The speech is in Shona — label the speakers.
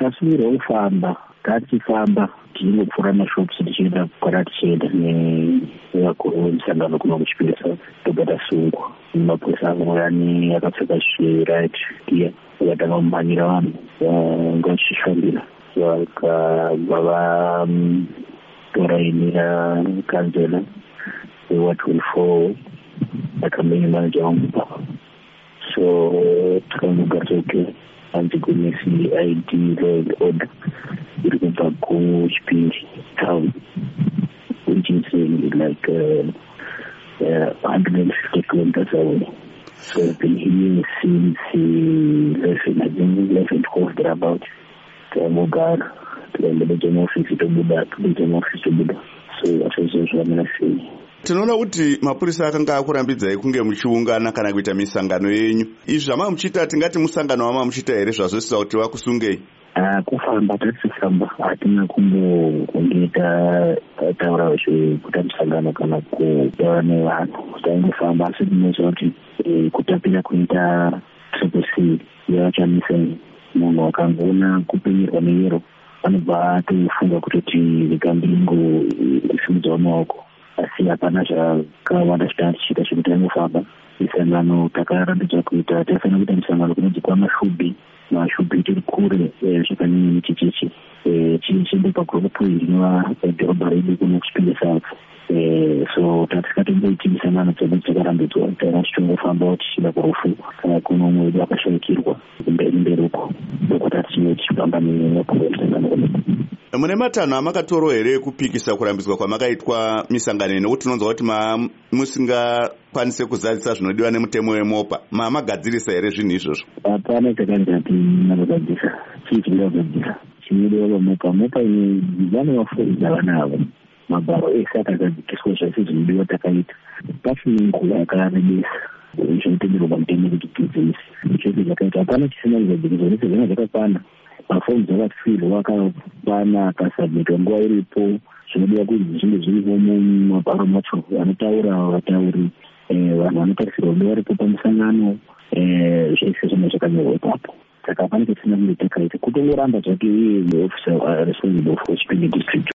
Speaker 1: tasumirwa kufamba tatifamba tichingopfuura mashops tichienda kwara tichienda nevakuru vemusangano kuna kuchipinda south tobva tasungwa mapurisa amuyani akapfeka zviright gear vakatanga kumhanyira vanhu vanga vachishambira vakabva vatora kanzela wa 24 akamenya manager wangu papa. So tukamugatoke antigonesi ID law and order iri kubva kuchipindi town, which is like 150 kilometers away. So I've been here since 11-12 thereabout. Tukamugara tukaenda regional office tobuda so atozozva sei.
Speaker 2: Tinoona kuti mapurisa akanga akurambidzai kunge muchiungana kana kuita misangano yenyu. Izvi zvama muchita tingati musangano wama muchita here zvazosisa kuti vakusungei?
Speaker 1: Kufamba tatisifamba hatina kunge taura zvekuita musangano kana kutaura nevanhu. Taingofamba asi tinoziva kuti kutapira kuita triple C yavachamisa munhu akangoona kupenyerwa neyero anobva atofunga kutoti vikambingo isimudzawo maoko. Asi hapana zvakawanda zvitanga tichiita zvekuti angofamba misangano. Takarambidzwa kuita taifanira kuita misangano kunonzi mashubi tiri kure zvakanyanya nechichechi tichiende pagurupu rinova dhorobha redu kuno kuchipinda south. So tatisikatomboiti misangano dzedu dzakarambidzwa taira tichingofambawo tichienda kurufu kana kuno umwe wedu akashayikirwa mberi uko tichifamba nevakuru vemisangano kuno.
Speaker 2: Mune matanho amakatoro here ekupikisa kurambidzwa kwamakaitwa misangano nekuti tinonzwa kuti musingakwanise kuzadzisa zvinodiwa nemutemo wemopa. Mamagadzirisa here zvinhu izvozvo?
Speaker 1: Hapana takangati nakugadzisa chichingagadzisa chinodiwa pamopa ine vane vafundisa vana avo mabharo ese akagadzikiswa zvese zvinodiwa takaita pasina nguva yakarebesa zvinotenderwa pamutemo kuti bhizinesi zvese zvakaita. Hapana chisina kugadzikiswa zvese zvinenge zvakakwana. Mafomu dzakafirwa akakwana akasabmitwa nguva iripo. Zvinodiwa kuti zvinge zviripo mumabharo macho anotaura vatauri vanhu vanotarisirwa kuva varipo pamusangano zvese zvinenge zvakanyorwa ipapo. Saka hapana chisina kunge takaita kutongoramba zvake iye muofisa responsible for Chipinge district.